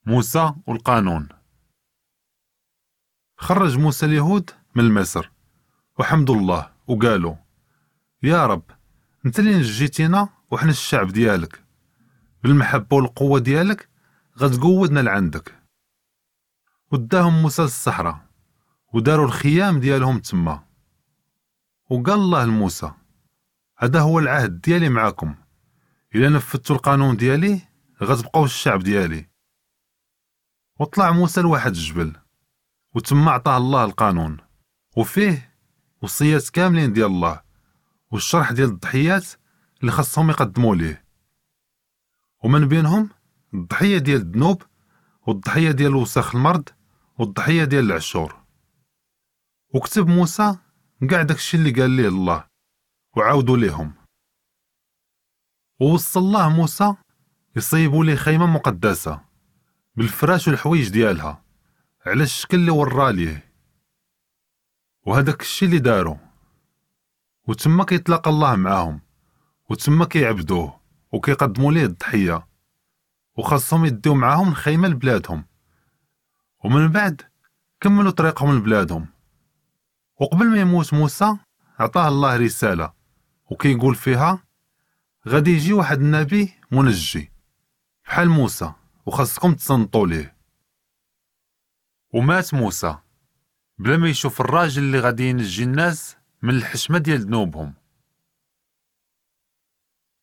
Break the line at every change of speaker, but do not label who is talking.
موسى والقانون. خرج موسى اليهود من مصر وحمدوا الله وقالوا: يا رب، انت اللي نجيتينا وحنا الشعب ديالك، بالمحبة والقوة ديالك غتقودنا لعندك. وداهم موسى للصحراء وداروا الخيام ديالهم تما. وقال الله لموسى: هذا هو العهد ديالي معاكم، إلا نفذتوا القانون ديالي غتبقاو الشعب ديالي. وطلع موسى لواحد الجبل وتما عطاه الله القانون، وفيه وصيات كاملين ديال الله والشرح ديال الضحيات اللي خاصهم يقدموا ليه، ومن بينهم الضحية ديال الذنوب والضحية ديال وسخ المرض والضحية ديال العشور. وكتب موسى كاع داكشي اللي قال ليه الله وعاودوا ليهم. ووصل الله موسى يصيبوا ليه خيمة مقدسة بالفراش والحوايج ديالها على الشكل اللي ورا ليه، وهداك الشي اللي داروا. وتما كيتلاقى الله معاهم، وتما كيعبدوه وكيقدموا ليه الضحية، وخاصهم يديو معاهم الخيمة لبلادهم. ومن بعد كملوا طريقهم لبلادهم. وقبل ما يموت موسى عطاه الله رسالة وكيقول فيها: غادي يجي واحد النبي منجي بحال موسى وخاصكم تصنتوا ليه. ومات موسى بلا ما يشوف الراجل اللي غادي ينجي الناس من الحشمة ديال ذنوبهم.